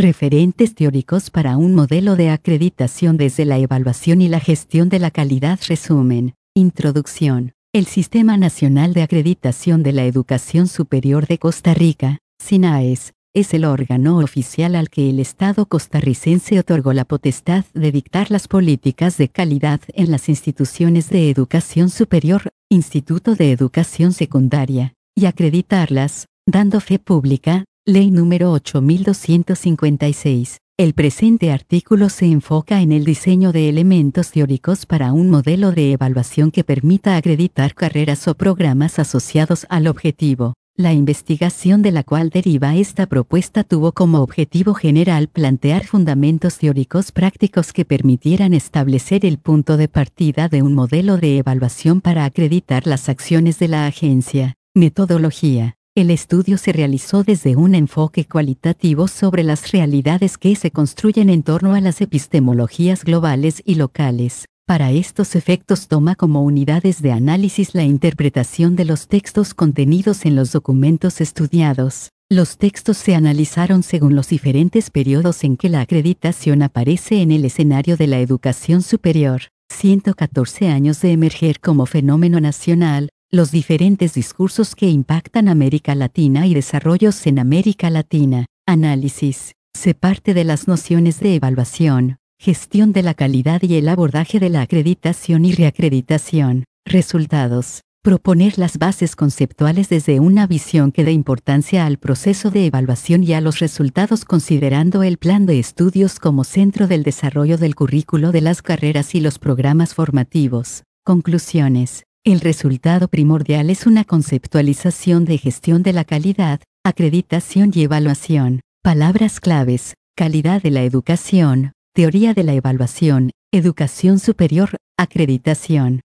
Referentes teóricos para un modelo de acreditación desde la evaluación y la gestión de la calidad. Resumen. Introducción. El Sistema Nacional de Acreditación de la Educación Superior de Costa Rica, SINAES, es el órgano oficial al que el Estado costarricense otorgó la potestad de dictar las políticas de calidad en las instituciones de educación superior, Instituto de Educación Secundaria, y acreditarlas, dando fe pública. Ley número 8256. El presente artículo se enfoca en el diseño de elementos teóricos para un modelo de evaluación que permita acreditar carreras o programas asociados al objetivo. La investigación de la cual deriva esta propuesta tuvo como objetivo general plantear fundamentos teóricos prácticos que permitieran establecer el punto de partida de un modelo de evaluación para acreditar las acciones de la agencia. Metodología. El estudio se realizó desde un enfoque cualitativo sobre las realidades que se construyen en torno a las epistemologías globales y locales. Para estos efectos toma como unidades de análisis la interpretación de los textos contenidos en los documentos estudiados. Los textos se analizaron según los diferentes periodos en que la acreditación aparece en el escenario de la educación superior. 114 años de emerger como fenómeno nacional. Los diferentes discursos que impactan América Latina y desarrollos en América Latina. Análisis. Se parte de las nociones de evaluación, gestión de la calidad y el abordaje de la acreditación y reacreditación. Resultados. Proponer las bases conceptuales desde una visión que dé importancia al proceso de evaluación y a los resultados considerando el plan de estudios como centro del desarrollo del currículo de las carreras y los programas formativos. Conclusiones. El resultado primordial es una conceptualización de gestión de la calidad, acreditación y evaluación. Palabras claves: calidad de la educación, teoría de la evaluación, educación superior, acreditación.